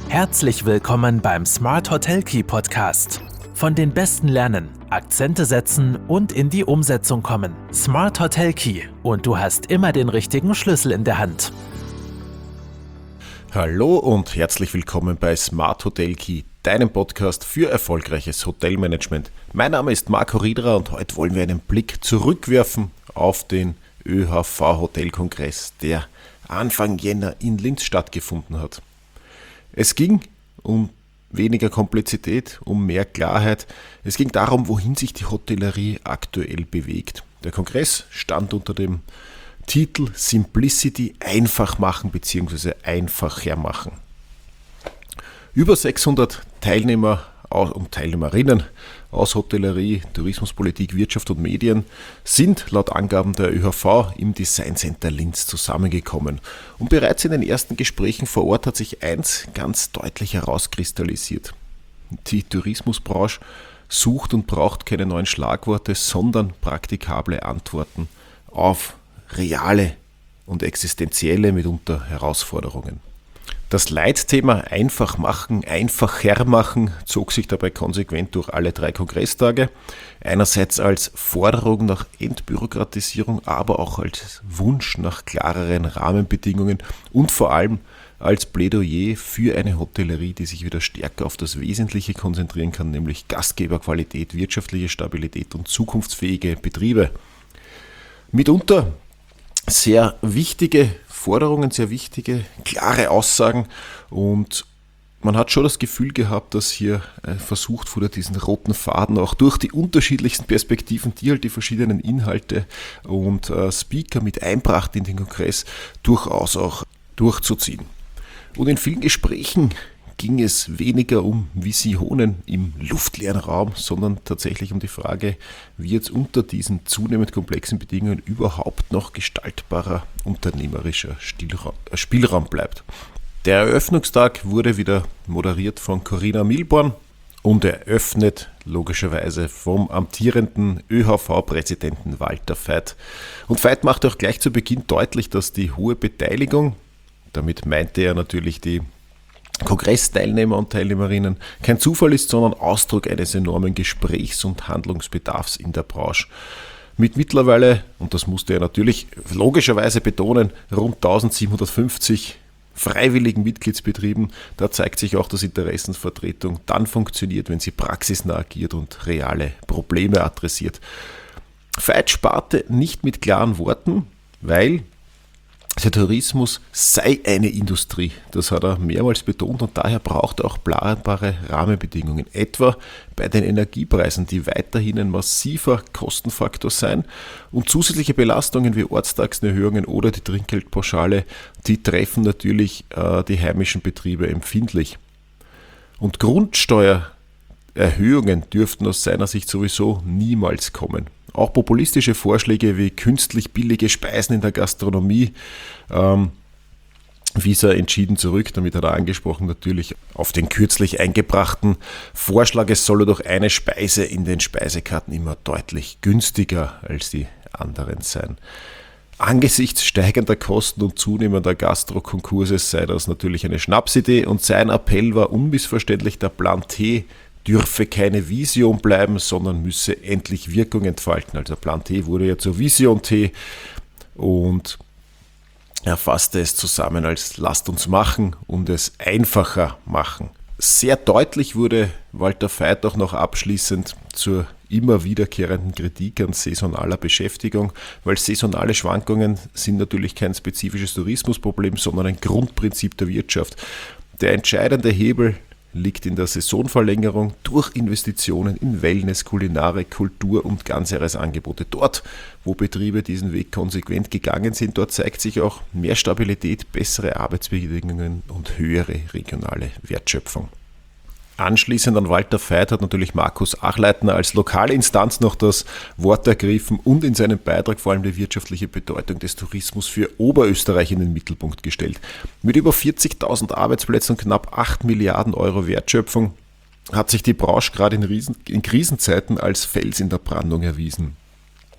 Herzlich willkommen beim Smart Hotel Key Podcast. Von den Besten lernen, Akzente setzen und in die Umsetzung kommen. Smart Hotel Key und du hast immer den richtigen Schlüssel in der Hand. Hallo und herzlich willkommen bei Smart Hotel Key, deinem Podcast für erfolgreiches Hotelmanagement. Mein Name ist Marco Riederer und heute wollen wir einen Blick zurückwerfen auf den ÖHV Hotelkongress, der Anfang Jänner in Linz stattgefunden hat. Es ging um weniger Komplexität, um mehr Klarheit. Es ging darum, wohin sich die Hotellerie aktuell bewegt. Der Kongress stand unter dem Titel Simplicity, einfach machen bzw. einfacher machen. Über 600 Teilnehmer und Teilnehmerinnen aus Hotellerie, Tourismuspolitik, Wirtschaft und Medien sind laut Angaben der ÖHV im Design Center Linz zusammengekommen. Und bereits in den ersten Gesprächen vor Ort hat sich eins ganz deutlich herauskristallisiert. Die Tourismusbranche sucht und braucht keine neuen Schlagworte, sondern praktikable Antworten auf reale und existenzielle mitunter Herausforderungen. Das Leitthema einfach machen, einfacher machen zog sich dabei konsequent durch alle 3 Kongresstage. Einerseits als Forderung nach Entbürokratisierung, aber auch als Wunsch nach klareren Rahmenbedingungen und vor allem als Plädoyer für eine Hotellerie, die sich wieder stärker auf das Wesentliche konzentrieren kann, nämlich Gastgeberqualität, wirtschaftliche Stabilität und zukunftsfähige Betriebe. Mitunter sehr wichtige Forderungen, sehr wichtige, klare Aussagen und man hat schon das Gefühl gehabt, dass hier versucht wurde, diesen roten Faden auch durch die unterschiedlichsten Perspektiven, die halt die verschiedenen Inhalte und Speaker mit einbrachten in den Kongress, durchaus auch durchzuziehen. Und in vielen Gesprächen ging es weniger um Visionen im luftleeren Raum, sondern tatsächlich um die Frage, wie jetzt unter diesen zunehmend komplexen Bedingungen überhaupt noch gestaltbarer unternehmerischer Spielraum bleibt. Der Eröffnungstag wurde wieder moderiert von Corinna Milborn und eröffnet logischerweise vom amtierenden ÖHV-Präsidenten Walter Veit. Und Veit machte auch gleich zu Beginn deutlich, dass die hohe Beteiligung, damit meinte er natürlich die Kongressteilnehmer und Teilnehmerinnen, kein Zufall ist, sondern Ausdruck eines enormen Gesprächs- und Handlungsbedarfs in der Branche. Mit mittlerweile, und das musste er natürlich logischerweise betonen, rund 1750 freiwilligen Mitgliedsbetrieben, da zeigt sich auch, dass Interessensvertretung dann funktioniert, wenn sie praxisnah agiert und reale Probleme adressiert. Veit sparte nicht mit klaren Worten, weil der Tourismus sei eine Industrie, das hat er mehrmals betont und daher braucht er auch planbare Rahmenbedingungen, etwa bei den Energiepreisen, die weiterhin ein massiver Kostenfaktor sein und zusätzliche Belastungen wie Ortstaxenerhöhungen oder die Trinkgeldpauschale, die treffen natürlich die heimischen Betriebe empfindlich. Und Grundsteuererhöhungen dürften aus seiner Sicht sowieso niemals kommen. Auch populistische Vorschläge wie künstlich billige Speisen in der Gastronomie wies er entschieden zurück. Damit hat er angesprochen natürlich auf den kürzlich eingebrachten Vorschlag, es solle doch eine Speise in den Speisekarten immer deutlich günstiger als die anderen sein. Angesichts steigender Kosten und zunehmender Gastrokonkurse sei das natürlich eine Schnapsidee und sein Appell war unmissverständlich, der Plan T dürfe keine Vision bleiben, sondern müsse endlich Wirkung entfalten. Also Plan T wurde ja zur Vision T und er fasste es zusammen als lasst uns machen und es einfacher machen. Sehr deutlich wurde Walter Veit auch noch abschließend zur immer wiederkehrenden Kritik an saisonaler Beschäftigung, weil saisonale Schwankungen sind natürlich kein spezifisches Tourismusproblem, sondern ein Grundprinzip der Wirtschaft. Der entscheidende Hebel liegt in der Saisonverlängerung durch Investitionen in Wellness, Kulinarik, Kultur und Ganzjahresangebote. Dort, wo Betriebe diesen Weg konsequent gegangen sind, dort zeigt sich auch mehr Stabilität, bessere Arbeitsbedingungen und höhere regionale Wertschöpfung. Anschließend an Walter Veit hat natürlich Markus Achleitner als lokale Instanz noch das Wort ergriffen und in seinem Beitrag vor allem die wirtschaftliche Bedeutung des Tourismus für Oberösterreich in den Mittelpunkt gestellt. Mit über 40.000 Arbeitsplätzen und knapp 8 Milliarden Euro Wertschöpfung hat sich die Branche gerade in Krisenzeiten als Fels in der Brandung erwiesen.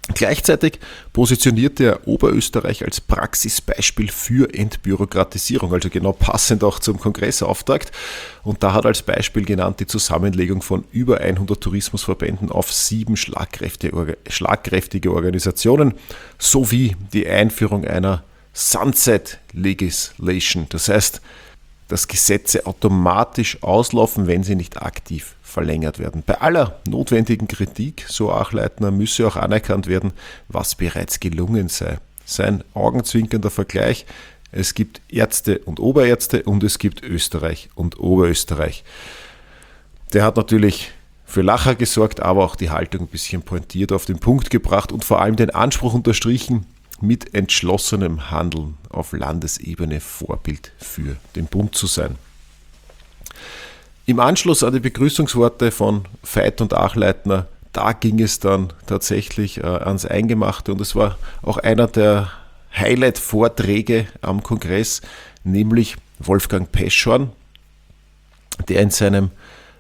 Gleichzeitig positionierte er Oberösterreich als Praxisbeispiel für Entbürokratisierung, also genau passend auch zum Kongressauftakt. Und da hat er als Beispiel genannt die Zusammenlegung von über 100 Tourismusverbänden auf 7 schlagkräftige Organisationen sowie die Einführung einer Sunset Legislation, das heißt, dass Gesetze automatisch auslaufen, wenn sie nicht aktiv verlängert werden. Bei aller notwendigen Kritik, so Achleitner, müsse auch anerkannt werden, was bereits gelungen sei. Sein augenzwinkernder Vergleich: Es gibt Ärzte und Oberärzte und es gibt Österreich und Oberösterreich. Der hat natürlich für Lacher gesorgt, aber auch die Haltung ein bisschen pointiert auf den Punkt gebracht und vor allem den Anspruch unterstrichen, mit entschlossenem Handeln auf Landesebene Vorbild für den Bund zu sein. Im Anschluss an die Begrüßungsworte von Veit und Achleitner, da ging es dann tatsächlich ans Eingemachte und es war auch einer der Highlight-Vorträge am Kongress, nämlich Wolfgang Peschorn, der in seinem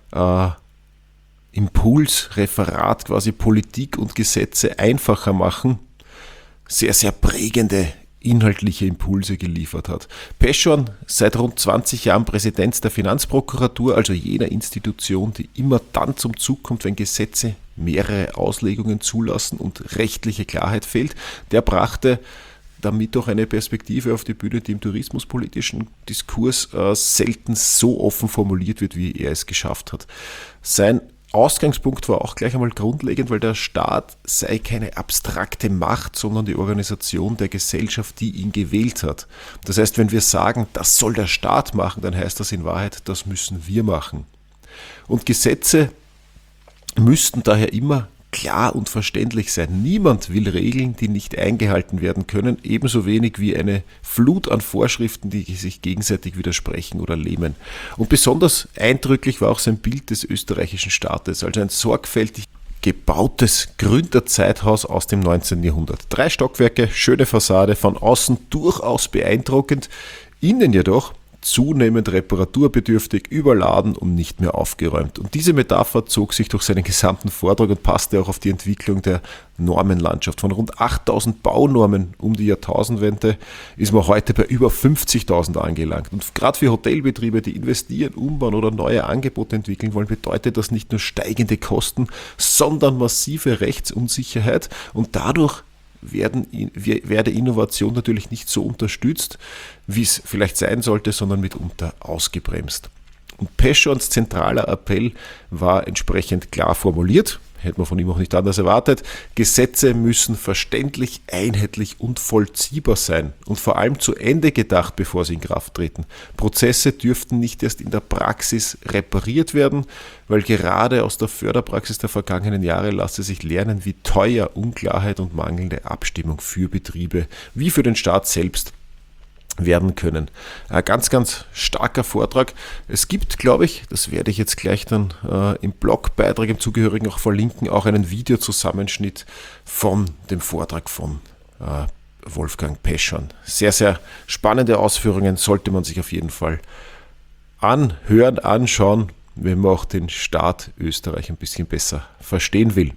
Impulsreferat quasi Politik und Gesetze einfacher machen, sehr, sehr prägende inhaltliche Impulse geliefert hat. Peschorn, seit rund 20 Jahren Präsident der Finanzprokuratur, also jener Institution, die immer dann zum Zug kommt, wenn Gesetze mehrere Auslegungen zulassen und rechtliche Klarheit fehlt, der brachte damit auch eine Perspektive auf die Bühne, die im tourismuspolitischen Diskurs selten so offen formuliert wird, wie er es geschafft hat. Sein Ausgangspunkt war auch gleich einmal grundlegend, weil der Staat sei keine abstrakte Macht, sondern die Organisation der Gesellschaft, die ihn gewählt hat. Das heißt, wenn wir sagen, das soll der Staat machen, dann heißt das in Wahrheit, das müssen wir machen. Und Gesetze müssten daher immer klar und verständlich sein. Niemand will Regeln, die nicht eingehalten werden können, ebenso wenig wie eine Flut an Vorschriften, die sich gegenseitig widersprechen oder lähmen. Und besonders eindrücklich war auch sein Bild des österreichischen Staates, also ein sorgfältig gebautes Gründerzeithaus aus dem 19. Jahrhundert. 3 Stockwerke, schöne Fassade, von außen durchaus beeindruckend, innen jedoch zunehmend reparaturbedürftig, überladen und nicht mehr aufgeräumt. Und diese Metapher zog sich durch seinen gesamten Vortrag und passte auch auf die Entwicklung der Normenlandschaft. Von rund 8.000 Baunormen um die Jahrtausendwende ist man heute bei über 50.000 angelangt. Und gerade für Hotelbetriebe, die investieren, umbauen oder neue Angebote entwickeln wollen, bedeutet das nicht nur steigende Kosten, sondern massive Rechtsunsicherheit und dadurch werde Innovation natürlich nicht so unterstützt, wie es vielleicht sein sollte, sondern mitunter ausgebremst. Und Peschorns zentraler Appell war entsprechend klar formuliert, hätte man von ihm auch nicht anders erwartet: Gesetze müssen verständlich, einheitlich und vollziehbar sein und vor allem zu Ende gedacht, bevor sie in Kraft treten. Prozesse dürften nicht erst in der Praxis repariert werden, weil gerade aus der Förderpraxis der vergangenen Jahre lasse sich lernen, wie teuer Unklarheit und mangelnde Abstimmung für Betriebe wie für den Staat selbst werden können. Ein ganz, ganz starker Vortrag. Es gibt, glaube ich, das werde ich jetzt gleich dann im Blogbeitrag im Zugehörigen auch verlinken, auch einen Videozusammenschnitt von dem Vortrag von Wolfgang Peschorn. Sehr, sehr spannende Ausführungen, sollte man sich auf jeden Fall anhören, anschauen, wenn man auch den Staat Österreich ein bisschen besser verstehen will.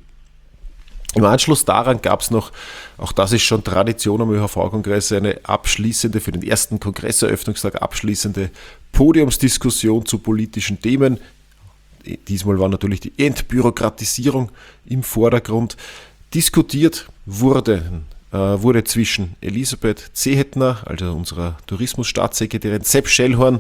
Im Anschluss daran gab es noch, auch das ist schon Tradition am ÖHV-Kongress, eine abschließende, für den ersten Kongresseröffnungstag abschließende Podiumsdiskussion zu politischen Themen. Diesmal war natürlich die Entbürokratisierung im Vordergrund. Diskutiert wurde zwischen Elisabeth Zehetner, also unserer Tourismusstaatssekretärin, Sepp Schellhorn,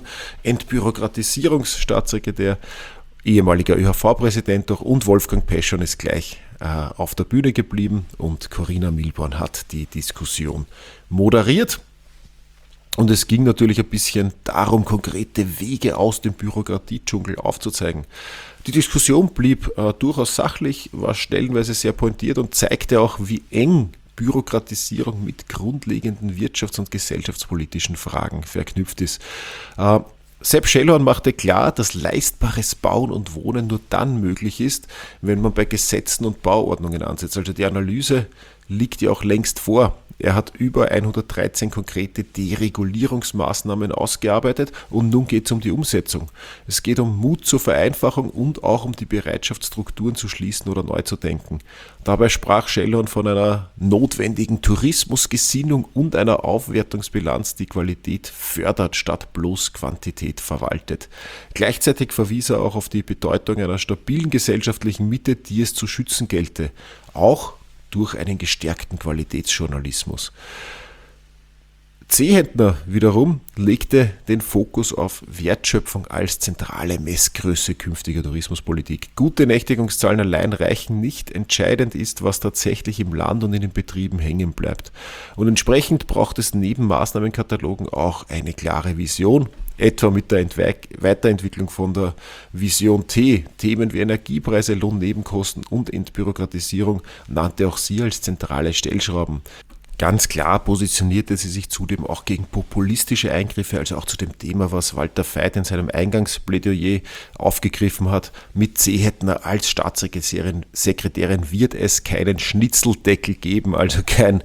Entbürokratisierungsstaatssekretär, ehemaliger ÖHV-Präsident und Wolfgang Peschorn ist gleich auf der Bühne geblieben und Corinna Milborn hat die Diskussion moderiert. Und es ging natürlich ein bisschen darum, konkrete Wege aus dem Bürokratiedschungel aufzuzeigen. Die Diskussion blieb durchaus sachlich, war stellenweise sehr pointiert und zeigte auch, wie eng Bürokratisierung mit grundlegenden wirtschafts- und gesellschaftspolitischen Fragen verknüpft ist. Sepp Schellhorn machte klar, dass leistbares Bauen und Wohnen nur dann möglich ist, wenn man bei Gesetzen und Bauordnungen ansetzt. Also die Analyse liegt ja auch längst vor. Er hat über 113 konkrete Deregulierungsmaßnahmen ausgearbeitet und nun geht es um die Umsetzung. Es geht um Mut zur Vereinfachung und auch um die Bereitschaft, Strukturen zu schließen oder neu zu denken. Dabei sprach Schellhorn von einer notwendigen Tourismusgesinnung und einer Aufwertungsbilanz, die Qualität fördert, statt bloß Quantität verwaltet. Gleichzeitig verwies er auch auf die Bedeutung einer stabilen gesellschaftlichen Mitte, die es zu schützen gelte. Auch durch einen gestärkten Qualitätsjournalismus. Zehentner wiederum legte den Fokus auf Wertschöpfung als zentrale Messgröße künftiger Tourismuspolitik. Gute Nächtigungszahlen allein reichen nicht. Entscheidend ist, was tatsächlich im Land und in den Betrieben hängen bleibt. Und entsprechend braucht es neben Maßnahmenkatalogen auch eine klare Vision, etwa mit der Weiterentwicklung von der Vision T. Themen wie Energiepreise, Lohnnebenkosten und Entbürokratisierung nannte auch sie als zentrale Stellschrauben. Ganz klar positionierte sie sich zudem auch gegen populistische Eingriffe, also auch zu dem Thema, was Walter Veit in seinem Eingangsplädoyer aufgegriffen hat. Mit Zehentner als Staatssekretärin wird es keinen Schnitzeldeckel geben, also keinen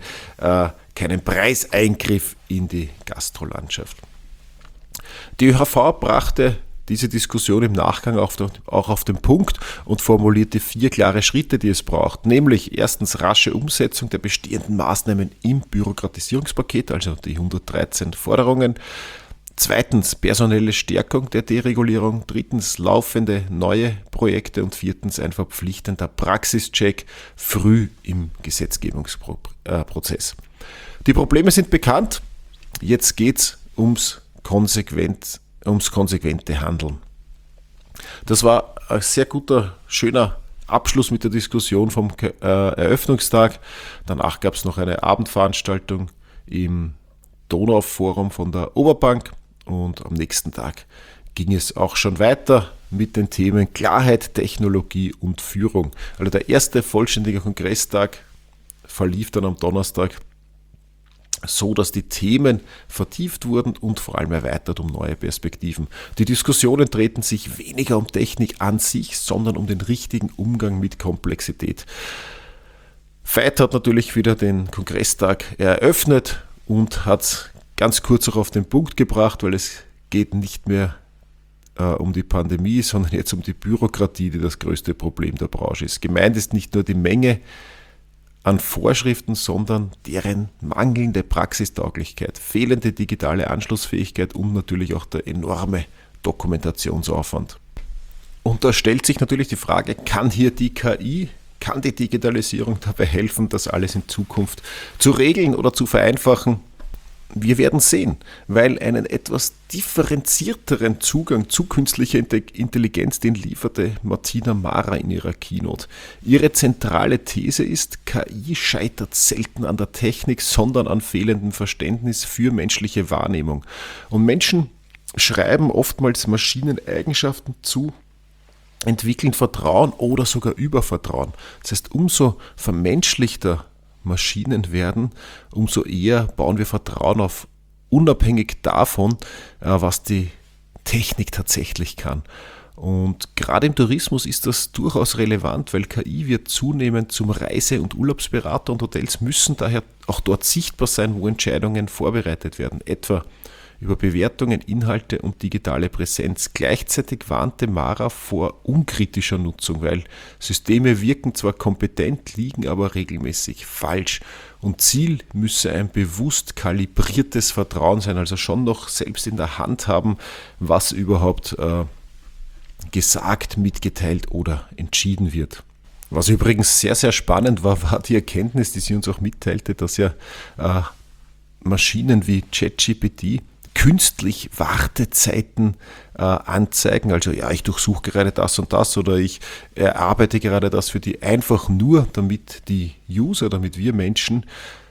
Preiseingriff in die Gastrolandschaft. Die ÖHV brachte diese Diskussion im Nachgang auch auf den Punkt und formulierte 4 klare Schritte, die es braucht. Nämlich erstens rasche Umsetzung der bestehenden Maßnahmen im Bürokratisierungspaket, also die 113 Forderungen. Zweitens personelle Stärkung der Deregulierung. Drittens laufende neue Projekte. Und viertens ein verpflichtender Praxischeck früh im Gesetzgebungsprozess. Die Probleme sind bekannt. Jetzt geht es ums konsequente Handeln. Das war ein sehr guter, schöner Abschluss mit der Diskussion vom Eröffnungstag. Danach gab es noch eine Abendveranstaltung im Donauforum von der Oberbank und am nächsten Tag ging es auch schon weiter mit den Themen Klarheit, Technologie und Führung. Also der erste vollständige Kongresstag verlief dann am Donnerstag so, dass die Themen vertieft wurden und vor allem erweitert um neue Perspektiven. Die Diskussionen drehten sich weniger um Technik an sich, sondern um den richtigen Umgang mit Komplexität. Veit hat natürlich wieder den Kongresstag eröffnet und hat es ganz kurz auch auf den Punkt gebracht, weil es geht nicht mehr um die Pandemie, sondern jetzt um die Bürokratie, die das größte Problem der Branche ist. Gemeint ist nicht nur die Menge an Vorschriften, sondern deren mangelnde Praxistauglichkeit, fehlende digitale Anschlussfähigkeit und natürlich auch der enorme Dokumentationsaufwand. Und da stellt sich natürlich die Frage, kann hier die KI, kann die Digitalisierung dabei helfen, das alles in Zukunft zu regeln oder zu vereinfachen? Wir werden sehen, weil einen etwas differenzierteren Zugang zu künstlicher Intelligenz, den lieferte Martina Mara in ihrer Keynote. Ihre zentrale These ist, KI scheitert selten an der Technik, sondern an fehlendem Verständnis für menschliche Wahrnehmung. Und Menschen schreiben oftmals Maschinen Eigenschaften zu, entwickeln Vertrauen oder sogar Übervertrauen. Das heißt, umso vermenschlichter Maschinen werden, umso eher bauen wir Vertrauen auf, unabhängig davon, was die Technik tatsächlich kann. Und gerade im Tourismus ist das durchaus relevant, weil KI wird zunehmend zum Reise- und Urlaubsberater und Hotels müssen daher auch dort sichtbar sein, wo Entscheidungen vorbereitet werden, etwa über Bewertungen, Inhalte und digitale Präsenz. Gleichzeitig warnte Mara vor unkritischer Nutzung, weil Systeme wirken zwar kompetent, liegen aber regelmäßig falsch. Und Ziel müsse ein bewusst kalibriertes Vertrauen sein, also schon noch selbst in der Hand haben, was überhaupt gesagt, mitgeteilt oder entschieden wird. Was übrigens sehr, sehr spannend war die Erkenntnis, die sie uns auch mitteilte, dass ja Maschinen wie ChatGPT künstlich Wartezeiten anzeigen, also ja, ich durchsuche gerade das und das oder ich erarbeite gerade das für die, einfach nur, damit die User, damit wir Menschen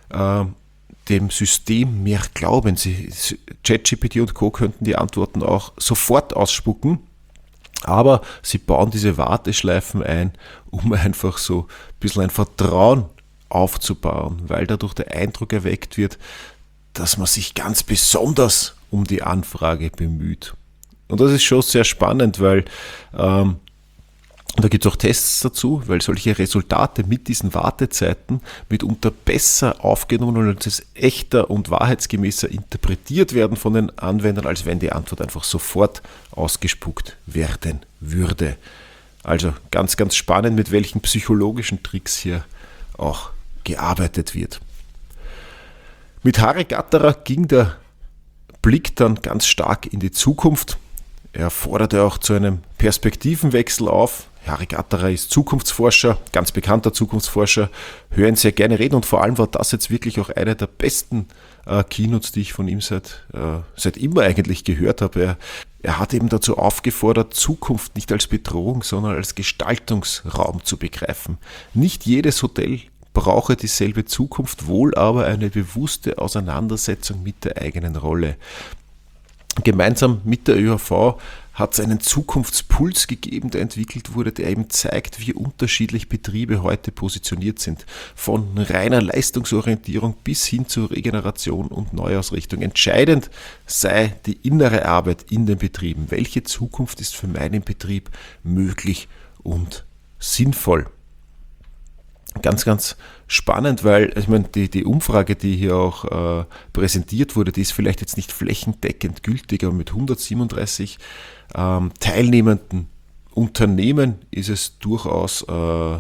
dem System mehr glauben. ChatGPT und Co. könnten die Antworten auch sofort ausspucken, aber sie bauen diese Warteschleifen ein, um einfach so ein bisschen ein Vertrauen aufzubauen, weil dadurch der Eindruck erweckt wird, dass man sich ganz besonders um die Anfrage bemüht. Und das ist schon sehr spannend, weil Und da gibt es auch Tests dazu, weil solche Resultate mit diesen Wartezeiten mitunter besser aufgenommen und als echter und wahrheitsgemäßer interpretiert werden von den Anwendern, als wenn die Antwort einfach sofort ausgespuckt werden würde. Also ganz, ganz spannend, mit welchen psychologischen Tricks hier auch gearbeitet wird. Mit Harry Gatterer ging der Blick dann ganz stark in die Zukunft. Er forderte auch zu einem Perspektivenwechsel auf. Harry Gatterer ist Zukunftsforscher, ganz bekannter Zukunftsforscher, hören sehr gerne reden und vor allem war das jetzt wirklich auch eine der besten Keynotes, die ich von ihm seit immer eigentlich gehört habe. Er hat eben dazu aufgefordert, Zukunft nicht als Bedrohung, sondern als Gestaltungsraum zu begreifen. Nicht jedes Hotel brauche dieselbe Zukunft, wohl aber eine bewusste Auseinandersetzung mit der eigenen Rolle. Gemeinsam mit der ÖHV hat es einen Zukunftspuls gegeben, der entwickelt wurde, der eben zeigt, wie unterschiedlich Betriebe heute positioniert sind. Von reiner Leistungsorientierung bis hin zur Regeneration und Neuausrichtung. Entscheidend sei die innere Arbeit in den Betrieben. Welche Zukunft ist für meinen Betrieb möglich und sinnvoll? Ganz, ganz spannend, weil ich meine, die Umfrage, die hier auch präsentiert wurde, die ist vielleicht jetzt nicht flächendeckend gültig, aber mit 137 teilnehmenden Unternehmen ist es durchaus ein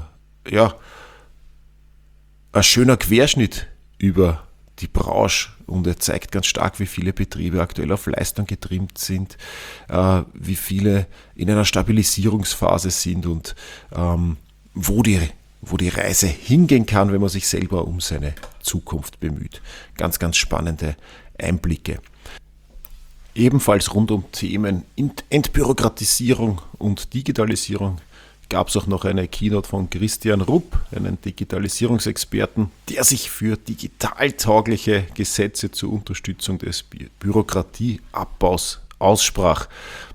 schöner Querschnitt über die Branche und er zeigt ganz stark, wie viele Betriebe aktuell auf Leistung getrimmt sind, wie viele in einer Stabilisierungsphase sind und wo die Reise hingehen kann, wenn man sich selber um seine Zukunft bemüht. Ganz, ganz spannende Einblicke. Ebenfalls rund um Themen Entbürokratisierung und Digitalisierung gab es auch noch eine Keynote von Christian Rupp, einen Digitalisierungsexperten, der sich für digitaltaugliche Gesetze zur Unterstützung des Bürokratieabbaus aussprach.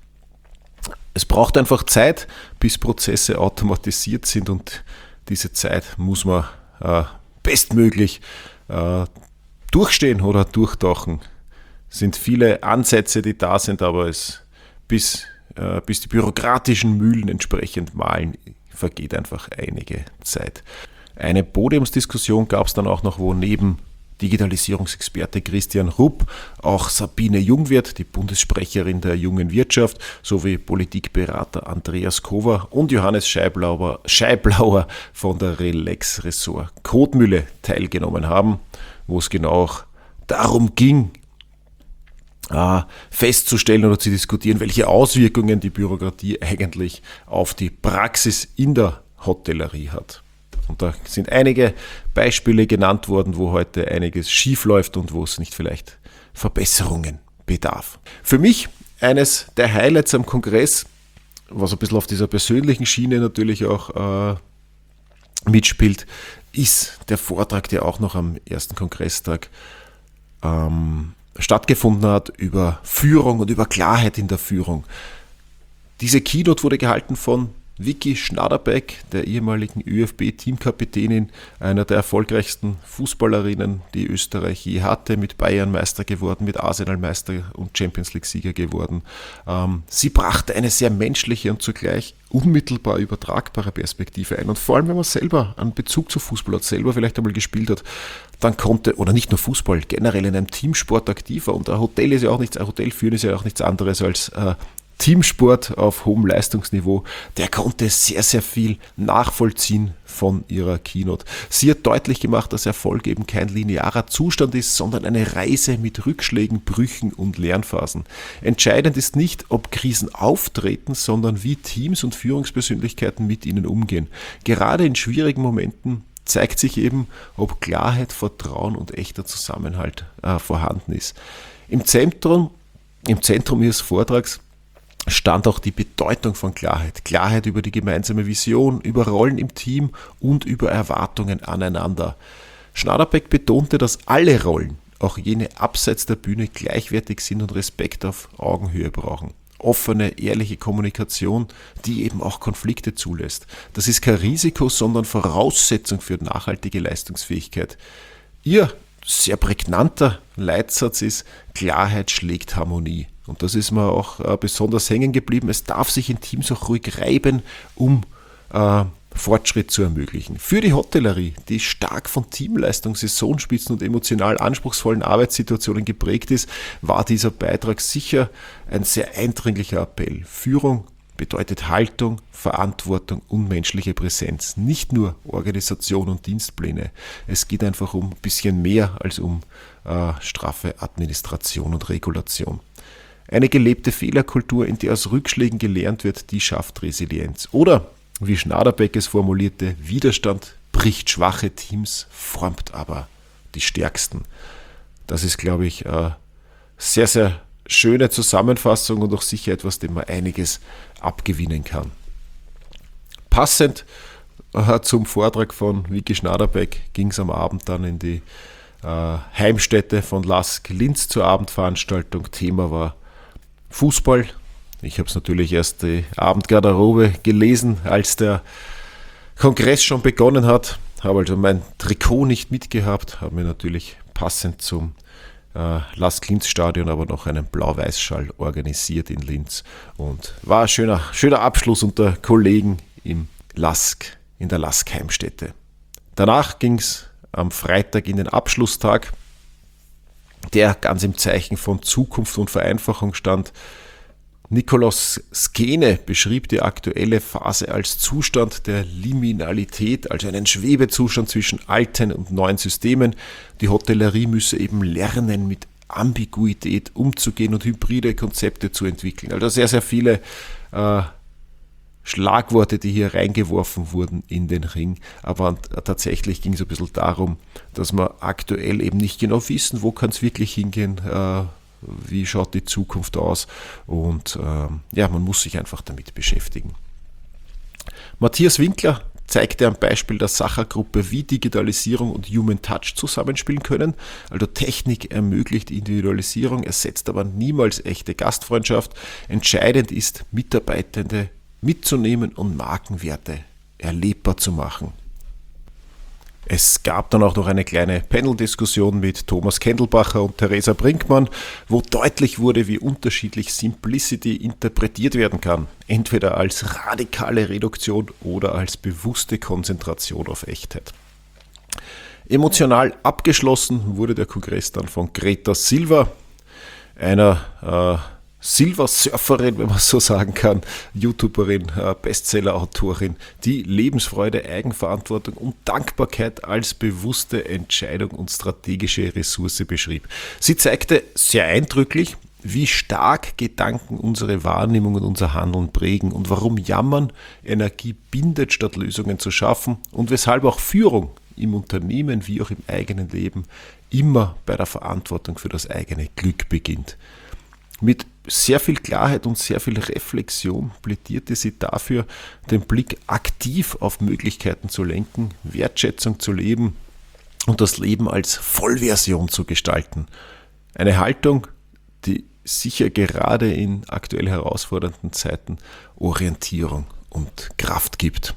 Es braucht einfach Zeit, bis Prozesse automatisiert sind und diese Zeit muss man bestmöglich durchstehen oder durchtauchen. Es sind viele Ansätze, die da sind, aber bis die bürokratischen Mühlen entsprechend mahlen, vergeht einfach einige Zeit. Eine Podiumsdiskussion gab es dann auch noch, wo neben Digitalisierungsexperte Christian Rupp auch Sabine Jungwirth, die Bundessprecherin der jungen Wirtschaft, sowie Politikberater Andreas Kover und Johannes Scheiblauer von der Relax Ressort Kotmühle teilgenommen haben, wo es genau auch darum ging, festzustellen oder zu diskutieren, welche Auswirkungen die Bürokratie eigentlich auf die Praxis in der Hotellerie hat. Und da sind einige Beispiele genannt worden, wo heute einiges schief läuft und wo es nicht vielleicht Verbesserungen bedarf. Für mich eines der Highlights am Kongress, was ein bisschen auf dieser persönlichen Schiene natürlich auch mitspielt, ist der Vortrag, der auch noch am ersten Kongresstag stattgefunden hat über Führung und über Klarheit in der Führung. Diese Keynote wurde gehalten von Vicky Schnaderbeck, der ehemaligen ÖFB-Teamkapitänin, einer der erfolgreichsten Fußballerinnen, die Österreich je hatte, mit Bayern Meister geworden, mit Arsenal Meister und Champions League Sieger geworden. Sie brachte eine sehr menschliche und zugleich unmittelbar übertragbare Perspektive ein. Und vor allem, wenn man selber einen Bezug zu Fußball hat, selber vielleicht einmal gespielt hat, dann konnte, oder nicht nur Fußball, generell in einem Teamsport aktiv war. Und ein Hotel ist ja auch nichts, ein Hotelführen ist ja auch nichts anderes als Teamsport auf hohem Leistungsniveau, der konnte sehr, sehr viel nachvollziehen von ihrer Keynote. Sie hat deutlich gemacht, dass Erfolg eben kein linearer Zustand ist, sondern eine Reise mit Rückschlägen, Brüchen und Lernphasen. Entscheidend ist nicht, ob Krisen auftreten, sondern wie Teams und Führungspersönlichkeiten mit ihnen umgehen. Gerade in schwierigen Momenten zeigt sich eben, ob Klarheit, Vertrauen und echter Zusammenhalt vorhanden ist. Im Zentrum ihres Vortrags stand auch die Bedeutung von Klarheit. Klarheit über die gemeinsame Vision, über Rollen im Team und über Erwartungen aneinander. Schnaderbeck betonte, dass alle Rollen, auch jene abseits der Bühne, gleichwertig sind und Respekt auf Augenhöhe brauchen. Offene, ehrliche Kommunikation, die eben auch Konflikte zulässt. Das ist kein Risiko, sondern Voraussetzung für nachhaltige Leistungsfähigkeit. Ihr sehr prägnanter Leitsatz ist: Klarheit schlägt Harmonie. Und das ist mir auch besonders hängen geblieben. Es darf sich in Teams auch ruhig reiben um Fortschritt zu ermöglichen. Für die Hotellerie, die stark von Teamleistung, Saisonspitzen und emotional anspruchsvollen Arbeitssituationen geprägt ist, war dieser Beitrag sicher ein sehr eindringlicher Appell. Führung bedeutet Haltung, Verantwortung und menschliche Präsenz. Nicht nur Organisation und Dienstpläne. Es geht einfach um ein bisschen mehr als um straffe Administration und Regulation. Eine gelebte Fehlerkultur, in der aus Rückschlägen gelernt wird, die schafft Resilienz. Oder, wie Schnaderbeck es formulierte, Widerstand bricht schwache Teams, formt aber die stärksten. Das ist, glaube ich, eine sehr, sehr schöne Zusammenfassung und auch sicher etwas, dem man einiges abgewinnen kann. Passend zum Vortrag von Vicky Schnaderbeck ging es am Abend dann in die Heimstätte von LASK Linz zur Abendveranstaltung. Thema war Fußball. Ich habe es natürlich erst die Abendgarderobe gelesen, als der Kongress schon begonnen hat. Habe also mein Trikot nicht mitgehabt, habe mir natürlich passend zum LASK Linz Stadion aber noch einen Blau-Weiß-Schal organisiert in Linz. Und war ein schöner Abschluss unter Kollegen in der LASK Heimstätte. Danach ging es am Freitag in den Abschlusstag, der ganz im Zeichen von Zukunft und Vereinfachung stand. Nikolaus Skene beschrieb die aktuelle Phase als Zustand der Liminalität, also einen Schwebezustand zwischen alten und neuen Systemen. Die Hotellerie müsse eben lernen, mit Ambiguität umzugehen und hybride Konzepte zu entwickeln. Also sehr, sehr viele Schlagworte, die hier reingeworfen wurden in den Ring. Aber tatsächlich ging es ein bisschen darum, dass wir aktuell eben nicht genau wissen, wo kann es wirklich hingehen, wie schaut die Zukunft aus, und man muss sich einfach damit beschäftigen. Matthias Winkler zeigte am Beispiel der Sacher-Gruppe, wie Digitalisierung und Human Touch zusammenspielen können. Also Technik ermöglicht Individualisierung, ersetzt aber niemals echte Gastfreundschaft. Entscheidend ist, Mitarbeitende mitzunehmen und Markenwerte erlebbar zu machen. Es gab dann auch noch eine kleine Panel-Diskussion mit Thomas Kendelbacher und Theresa Brinkmann, wo deutlich wurde, wie unterschiedlich Simplicity interpretiert werden kann. Entweder als radikale Reduktion oder als bewusste Konzentration auf Echtheit. Emotional abgeschlossen wurde der Kongress dann von Greta Silva, einer Silver-Surferin, wenn man so sagen kann, YouTuberin, Bestseller-Autorin, die Lebensfreude, Eigenverantwortung und Dankbarkeit als bewusste Entscheidung und strategische Ressource beschrieb. Sie zeigte sehr eindrücklich, wie stark Gedanken unsere Wahrnehmung und unser Handeln prägen und warum Jammern Energie bindet, statt Lösungen zu schaffen, und weshalb auch Führung im Unternehmen wie auch im eigenen Leben immer bei der Verantwortung für das eigene Glück beginnt. Mit sehr viel Klarheit und sehr viel Reflexion plädierte sie dafür, den Blick aktiv auf Möglichkeiten zu lenken, Wertschätzung zu leben und das Leben als Vollversion zu gestalten. Eine Haltung, die sicher gerade in aktuell herausfordernden Zeiten Orientierung und Kraft gibt.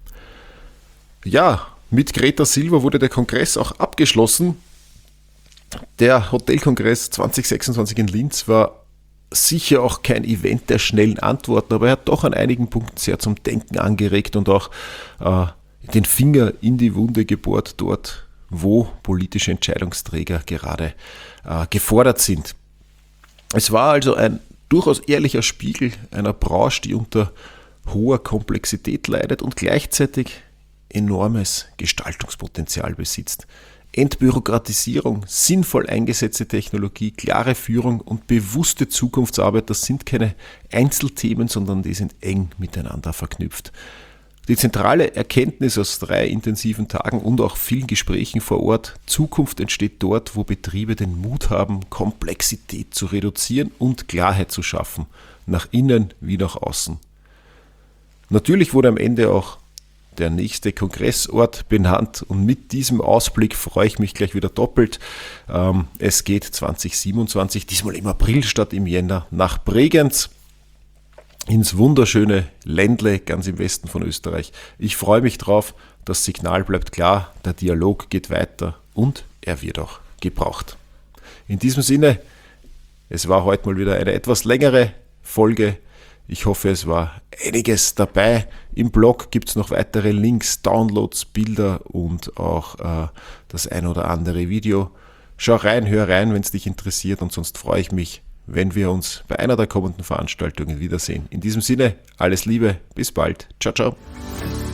Ja, mit Greta Silva wurde der Kongress auch abgeschlossen. Der Hotelkongress 2026 in Linz war sicher auch kein Event der schnellen Antworten, aber er hat doch an einigen Punkten sehr zum Denken angeregt und auch den Finger in die Wunde gebohrt, dort, wo politische Entscheidungsträger gerade gefordert sind. Es war also ein durchaus ehrlicher Spiegel einer Branche, die unter hoher Komplexität leidet und gleichzeitig enormes Gestaltungspotenzial besitzt. Entbürokratisierung, sinnvoll eingesetzte Technologie, klare Führung und bewusste Zukunftsarbeit, das sind keine Einzelthemen, sondern die sind eng miteinander verknüpft. Die zentrale Erkenntnis aus 3 intensiven Tagen und auch vielen Gesprächen vor Ort: Zukunft entsteht dort, wo Betriebe den Mut haben, Komplexität zu reduzieren und Klarheit zu schaffen, nach innen wie nach außen. Natürlich wurde am Ende auch der nächste Kongressort benannt, und mit diesem Ausblick freue ich mich gleich wieder doppelt. Es geht 2027, diesmal im April statt im Jänner, nach Bregenz, ins wunderschöne Ländle ganz im Westen von Österreich. Ich freue mich drauf, das Signal bleibt klar, der Dialog geht weiter und er wird auch gebraucht. In diesem Sinne, es war heute mal wieder eine etwas längere Folge. Ich hoffe, es war einiges dabei. Im Blog gibt es noch weitere Links, Downloads, Bilder und auch das ein oder andere Video. Schau rein, hör rein, wenn es dich interessiert, und sonst freue ich mich, wenn wir uns bei einer der kommenden Veranstaltungen wiedersehen. In diesem Sinne, alles Liebe, bis bald. Ciao, ciao.